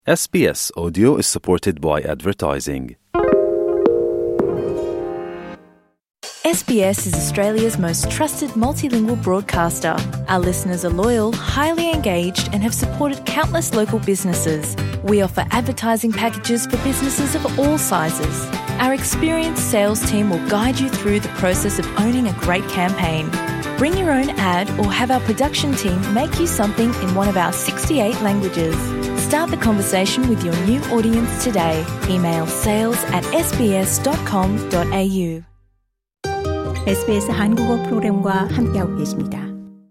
SBS Audio is supported by advertising. SBS is Australia's most trusted multilingual broadcaster. Our listeners are loyal, highly engaged, and have supported countless local businesses. We offer advertising packages for businesses of all sizes. Our experienced sales team will guide you through the process of owning a great campaign. Bring your own ad or have our production team make you something in one of our 68 languages. Start the conversation with your new audience today. Email sales@sbs.com.au. SBS 한국어 프로그램과 함께하고 계십니다.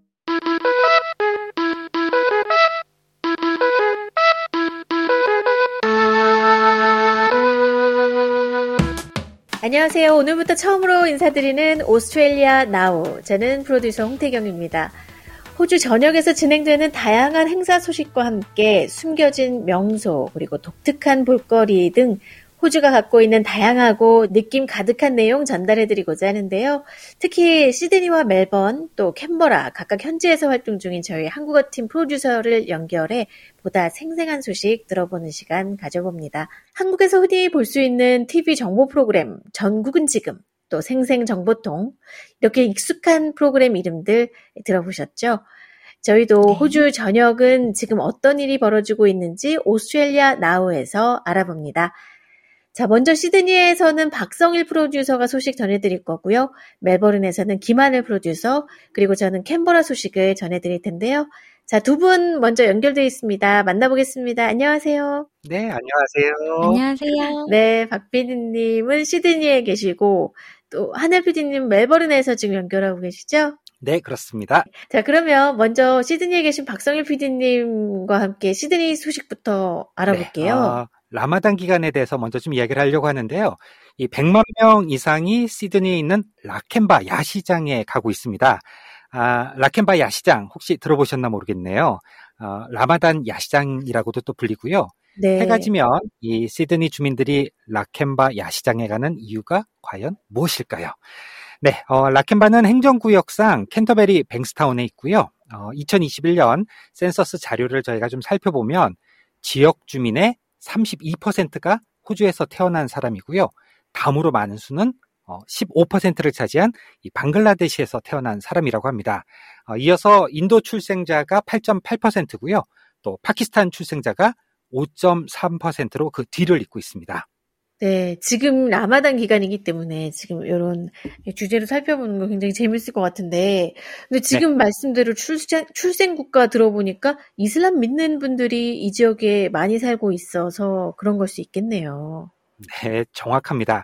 안녕하세요. 오늘부터 처음으로 인사드리는 오스트레일리아 나우. 저는 프로듀서 홍태경입니다. 호주 전역에서 진행되는 다양한 행사 소식과 함께 숨겨진 명소 그리고 독특한 볼거리 등 호주가 갖고 있는 다양하고 느낌 가득한 내용 전달해드리고자 하는데요. 특히 시드니와 멜번 또 캔버라 각각 현지에서 활동 중인 저희 한국어팀 프로듀서를 연결해 보다 생생한 소식 들어보는 시간 가져봅니다. 한국에서 흔히 볼 수 있는 TV 정보 프로그램 전국은 지금 또 생생정보통 이렇게 익숙한 프로그램 이름들 들어보셨죠? 저희도 호주 전역은 지금 어떤 일이 벌어지고 있는지 오스트레일리아 나우에서 알아봅니다. 자, 먼저 시드니에서는 박성일 프로듀서가 소식 전해드릴 거고요. 멜버른에서는 김하늘 프로듀서, 그리고 저는 캔버라 소식을 전해드릴 텐데요. 자, 두 분 먼저 연결되어 있습니다. 만나보겠습니다. 안녕하세요. 네, 안녕하세요. 안녕하세요. 네, 박 PD님은 시드니에 계시고, 또 하늘 PD님 멜버른에서 지금 연결하고 계시죠? 네, 그렇습니다. 자, 그러면 먼저 시드니에 계신 박성일 PD님과 함께 시드니 소식부터 알아볼게요. 라마단 기간에 대해서 먼저 좀 이야기를 하려고 하는데요. 이 100만 명 이상이 시드니에 있는 라켄바 야시장에 가고 있습니다. 라켄바 야시장 혹시 들어보셨나 모르겠네요. 라마단 야시장이라고도 또 불리고요. 네. 해가 지면 이 시드니 주민들이 라켄바 야시장에 가는 이유가 과연 무엇일까요? 네, 라켄바는 행정구역상 캔터베리 뱅스타운에 있고요. 2021년 센서스 자료를 저희가 좀 살펴보면 지역 주민의 32%가 호주에서 태어난 사람이고요. 다음으로 많은 수는 15%를 차지한 이 방글라데시에서 태어난 사람이라고 합니다. 이어서 인도 출생자가 8.8%고요. 또 파키스탄 출생자가 5.3%로 그 뒤를 잇고 있습니다. 네, 지금 라마단 기간이기 때문에 지금 이런 주제로 살펴보는 거 굉장히 재밌을 것 같은데, 근데 지금 말씀대로 출생 국가 들어보니까 이슬람 믿는 분들이 이 지역에 많이 살고 있어서 그런 걸 수 있겠네요. 네, 정확합니다.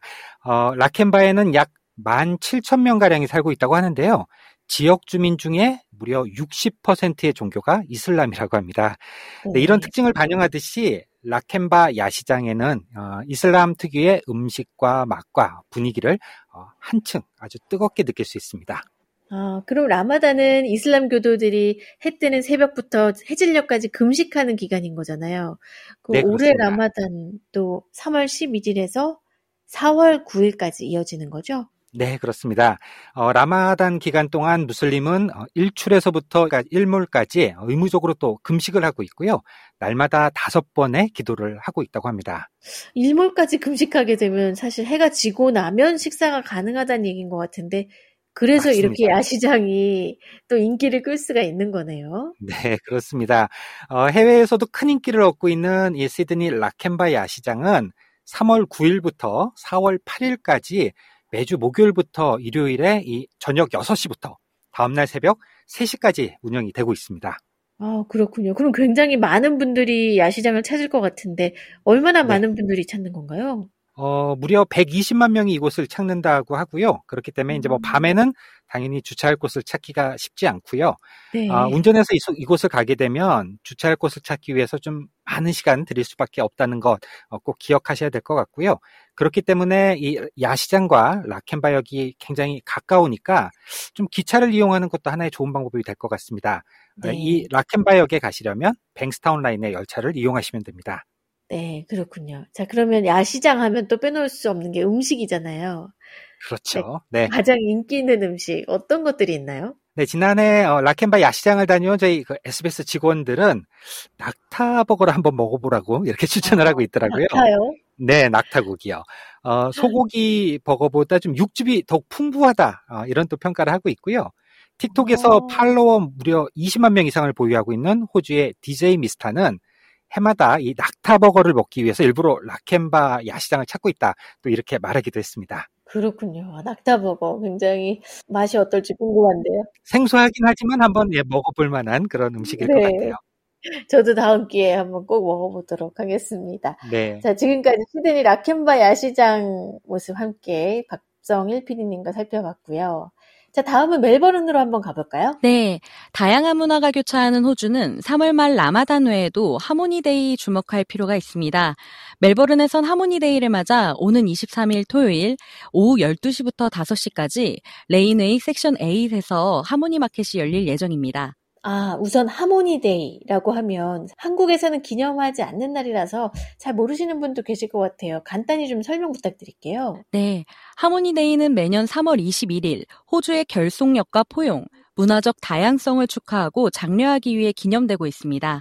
라켄바에는 약 17,000명가량이 살고 있다고 하는데요. 지역 주민 중에 무려 60%의 종교가 이슬람이라고 합니다. 네, 이런 특징을 반영하듯이 라켄바 야시장에는 이슬람 특유의 음식과 맛과 분위기를 한층 아주 뜨겁게 느낄 수 있습니다. 그럼 라마단은 이슬람 교도들이 해 뜨는 새벽부터 해질녘까지 금식하는 기간인 거잖아요. 네, 올해 그렇습니다. 라마단도 3월 11일에서 4월 9일까지 이어지는 거죠? 네, 그렇습니다. 라마단 기간 동안 무슬림은 일출에서부터 일몰까지 의무적으로 또 금식을 하고 있고요. 날마다 5번의 기도를 하고 있다고 합니다. 일몰까지 금식하게 되면 사실 해가 지고 나면 식사가 가능하다는 얘기인 것 같은데 그래서 맞습니다. 이렇게 야시장이 또 인기를 끌 수가 있는 거네요. 네, 그렇습니다. 해외에서도 큰 인기를 얻고 있는 이 시드니 라켄바 야시장은 3월 9일부터 4월 8일까지 매주 목요일부터 일요일에 이 저녁 6시부터 다음날 새벽 3시까지 운영이 되고 있습니다. 그렇군요. 그럼 굉장히 많은 분들이 야시장을 찾을 것 같은데 얼마나 많은 분들이 찾는 건가요? 무려 120만 명이 이곳을 찾는다고 하고요. 그렇기 때문에 이제 밤에는 당연히 주차할 곳을 찾기가 쉽지 않고요. 네. 운전해서 이곳을 가게 되면 주차할 곳을 찾기 위해서 좀 많은 시간 들일 수밖에 없다는 것 꼭 기억하셔야 될 것 같고요. 그렇기 때문에 이 야시장과 라켄바역이 굉장히 가까우니까 좀 기차를 이용하는 것도 하나의 좋은 방법이 될 것 같습니다. 네. 이 라켄바역에 가시려면 뱅스타운 라인의 열차를 이용하시면 됩니다. 네, 그렇군요. 자, 그러면 야시장 하면 또 빼놓을 수 없는 게 음식이잖아요. 그렇죠. 네. 가장 인기 있는 음식 어떤 것들이 있나요? 네, 지난해 라켄바 야시장을 다녀온 저희 그 SBS 직원들은 낙타버거를 한번 먹어보라고 이렇게 추천을 하고 있더라고요. 낙타요? 네, 낙타고기요. 소고기 버거보다 좀 육즙이 더욱 풍부하다, 이런 또 평가를 하고 있고요. 틱톡에서 팔로워 무려 20만 명 이상을 보유하고 있는 호주의 DJ 미스타는 해마다 이 낙타버거를 먹기 위해서 일부러 라켄바 야시장을 찾고 있다, 또 이렇게 말하기도 했습니다. 그렇군요. 낙타버거 굉장히 맛이 어떨지 궁금한데요. 생소하긴 하지만 한번 먹어볼 만한 그런 음식일 것 네. 같아요. 저도 다음 기회에 한번 꼭 먹어보도록 하겠습니다. 네. 자, 지금까지 시드니 라켄바 야시장 모습 함께 박성일 PD님과 살펴봤고요. 자, 다음은 멜버른으로 한번 가볼까요? 네, 다양한 문화가 교차하는 호주는 3월 말 라마단 외에도 하모니데이 주목할 필요가 있습니다. 멜버른에선 하모니데이를 맞아 오는 23일 토요일 오후 12시부터 5시까지 레인웨이 섹션 8에서 하모니 마켓이 열릴 예정입니다. 우선 하모니데이라고 하면 한국에서는 기념하지 않는 날이라서 잘 모르시는 분도 계실 것 같아요. 간단히 좀 설명 부탁드릴게요. 네, 하모니데이는 매년 3월 21일 호주의 결속력과 포용, 문화적 다양성을 축하하고 장려하기 위해 기념되고 있습니다.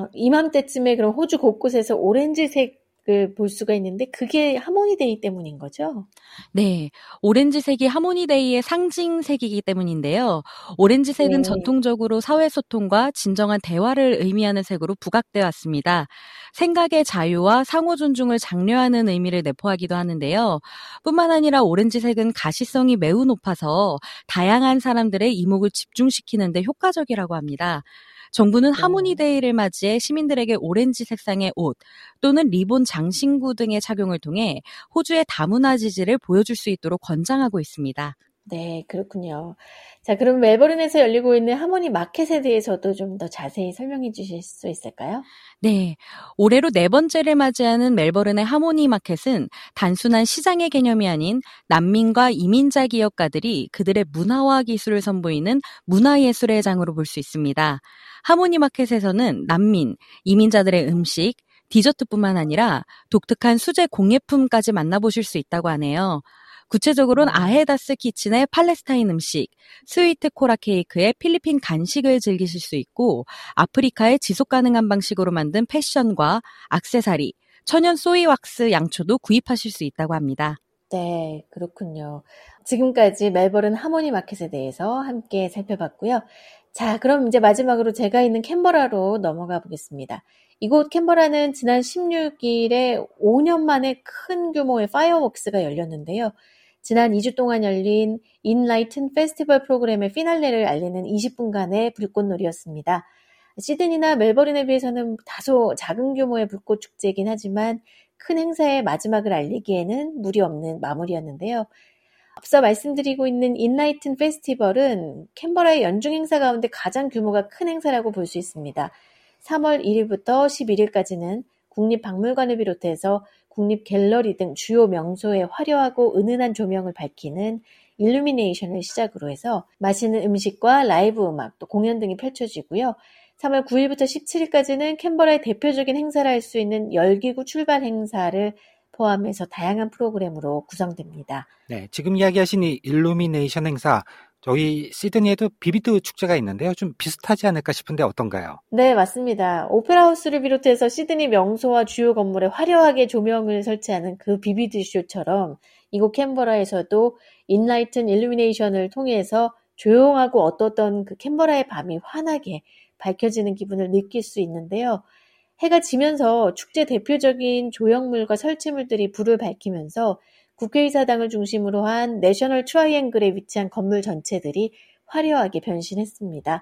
이맘때쯤에 그럼 호주 곳곳에서 오렌지색을 볼 수가 있는데 그게 하모니데이 때문인 거죠? 네, 오렌지색이 하모니데이의 상징색이기 때문인데요. 오렌지색은 네. 전통적으로 사회소통과 진정한 대화를 의미하는 색으로 부각되어 왔습니다. 생각의 자유와 상호 존중을 장려하는 의미를 내포하기도 하는데요. 뿐만 아니라 오렌지색은 가시성이 매우 높아서 다양한 사람들의 이목을 집중시키는 데 효과적이라고 합니다. 정부는 하모니데이를 맞이해 시민들에게 오렌지 색상의 옷 또는 리본 장신구 등의 착용을 통해 호주의 다문화 지지를 보여줄 수 있도록 권장하고 있습니다. 네, 그렇군요. 자, 그럼 멜버른에서 열리고 있는 하모니 마켓에 대해서도 좀 더 자세히 설명해 주실 수 있을까요? 네, 올해로 4번째를 맞이하는 멜버른의 하모니 마켓은 단순한 시장의 개념이 아닌 난민과 이민자 기업가들이 그들의 문화와 기술을 선보이는 문화예술의 장으로 볼 수 있습니다. 하모니 마켓에서는 난민, 이민자들의 음식, 디저트뿐만 아니라 독특한 수제 공예품까지 만나보실 수 있다고 하네요. 구체적으로는 아헤다스 키친의 팔레스타인 음식, 스위트 코라 케이크의 필리핀 간식을 즐기실 수 있고 아프리카의 지속 가능한 방식으로 만든 패션과 액세서리, 천연 소이 왁스 양초도 구입하실 수 있다고 합니다. 네, 그렇군요. 지금까지 멜버른 하모니 마켓에 대해서 함께 살펴봤고요. 자, 그럼 이제 마지막으로 제가 있는 캔버라로 넘어가 보겠습니다. 이곳 캔버라는 지난 16일에 5년 만에 큰 규모의 파이어웍스가 열렸는데요. 지난 2주 동안 열린 인라이튼 페스티벌 프로그램의 피날레를 알리는 20분간의 불꽃놀이였습니다. 시드니나 멜버른에 비해서는 다소 작은 규모의 불꽃 축제이긴 하지만 큰 행사의 마지막을 알리기에는 무리 없는 마무리였는데요. 앞서 말씀드리고 있는 인라이튼 페스티벌은 캔버라의 연중 행사 가운데 가장 규모가 큰 행사라고 볼 수 있습니다. 3월 1일부터 11일까지는 국립박물관을 비롯해서 국립갤러리 등 주요 명소에 화려하고 은은한 조명을 밝히는 일루미네이션을 시작으로 해서 맛있는 음식과 라이브 음악, 또 공연 등이 펼쳐지고요. 3월 9일부터 17일까지는 캔버라의 대표적인 행사를 할 수 있는 열기구 출발 행사를 포함해서 다양한 프로그램으로 구성됩니다. 네, 지금 이야기하신 이 일루미네이션 행사, 저희 시드니에도 비비드 축제가 있는데요. 좀 비슷하지 않을까 싶은데 어떤가요? 네, 맞습니다. 오페라하우스를 비롯해서 시드니 명소와 주요 건물에 화려하게 조명을 설치하는 그 비비드 쇼처럼 이곳 캔버라에서도 인라이튼 일루미네이션을 통해서 조용하고 어떠던 그 캔버라의 밤이 환하게 밝혀지는 기분을 느낄 수 있는데요. 해가 지면서 축제 대표적인 조형물과 설치물들이 불을 밝히면서 국회의사당을 중심으로 한 내셔널 트라이앵글에 위치한 건물 전체들이 화려하게 변신했습니다.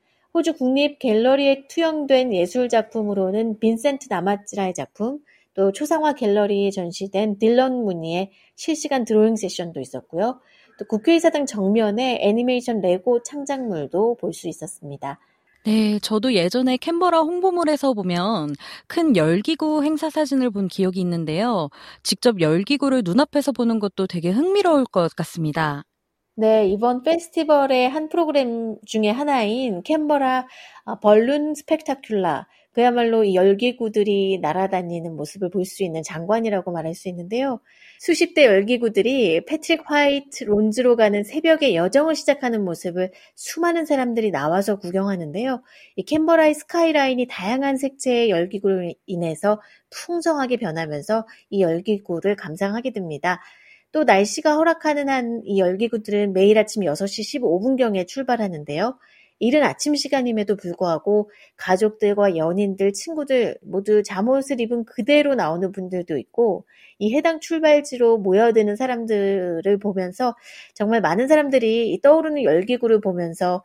호주 국립 갤러리에 투영된 예술작품으로는 빈센트 나마츠라의 작품, 또 초상화 갤러리에 전시된 딜런 무니의 실시간 드로잉 세션도 있었고요. 또 국회의사당 정면에 애니메이션 레고 창작물도 볼 수 있었습니다. 네, 저도 예전에 캔버라 홍보물에서 보면 큰 열기구 행사 사진을 본 기억이 있는데요. 직접 열기구를 눈앞에서 보는 것도 되게 흥미로울 것 같습니다. 네, 이번 페스티벌의 한 프로그램 중에 하나인 캔버라 벌룬 스펙타큘라, 그야말로 이 열기구들이 날아다니는 모습을 볼 수 있는 장관이라고 말할 수 있는데요. 수십 대 열기구들이 패트릭 화이트 론즈로 가는 새벽에 여정을 시작하는 모습을 수많은 사람들이 나와서 구경하는데요. 이 캔버라의 스카이라인이 다양한 색채의 열기구로 인해서 풍성하게 변하면서 이 열기구를 감상하게 됩니다. 또 날씨가 허락하는 한 이 열기구들은 매일 아침 6시 15분경에 출발하는데요. 이른 아침 시간임에도 불구하고 가족들과 연인들, 친구들 모두 잠옷을 입은 그대로 나오는 분들도 있고 이 해당 출발지로 모여드는 사람들을 보면서 정말 많은 사람들이 이 떠오르는 열기구를 보면서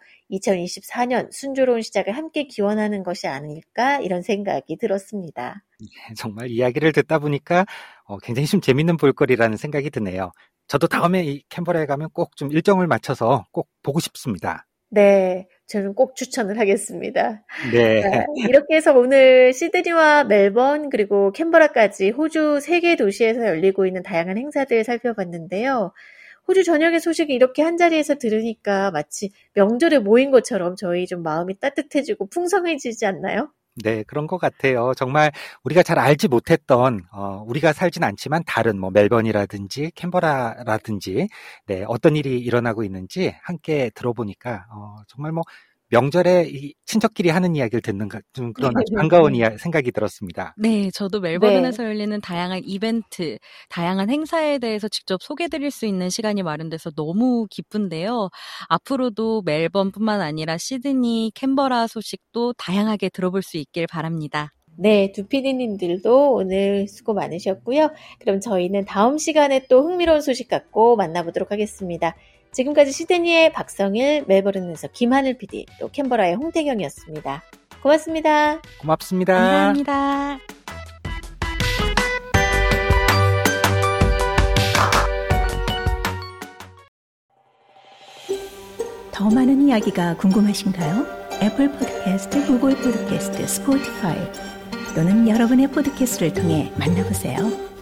2024년 순조로운 시작을 함께 기원하는 것이 아닐까 이런 생각이 들었습니다. 정말 이야기를 듣다 보니까 굉장히 좀 재밌는 볼거리라는 생각이 드네요. 저도 다음에 이 캔버라에 가면 꼭 좀 일정을 맞춰서 꼭 보고 싶습니다. 네, 저는 꼭 추천을 하겠습니다. 네. 자, 이렇게 해서 오늘 시드니와 멜번 그리고 캔버라까지 호주 3개 도시에서 열리고 있는 다양한 행사들 살펴봤는데요. 호주 전역의 소식이 이렇게 한자리에서 들으니까 마치 명절에 모인 것처럼 저희 좀 마음이 따뜻해지고 풍성해지지 않나요? 네, 그런 것 같아요. 정말 우리가 잘 알지 못했던, 우리가 살진 않지만 다른 멜번이라든지 캔버라라든지, 네, 어떤 일이 일어나고 있는지 함께 들어보니까, 정말 명절에 이 친척끼리 하는 이야기를 듣는 좀 그런 아주 반가운 생각이 들었습니다. 네, 저도 멜버른에서 열리는 다양한 이벤트, 다양한 행사에 대해서 직접 소개드릴 수 있는 시간이 마련돼서 너무 기쁜데요. 앞으로도 멜번뿐만 아니라 시드니, 캔버라 소식도 다양하게 들어볼 수 있길 바랍니다. 네, 두 PD님들도 오늘 수고 많으셨고요. 그럼 저희는 다음 시간에 또 흥미로운 소식 갖고 만나보도록 하겠습니다. 지금까지 시드니의 박성일, 멜버른에서 김하늘 PD, 또 캔버라의 홍태경이었습니다. 고맙습니다. 고맙습니다. 감사합니다. 더 많은 이야기가 궁금하신가요? 애플 팟캐스트, 구글 팟캐스트, 스포티파이 또는 여러분의 팟캐스트를 통해 만나보세요.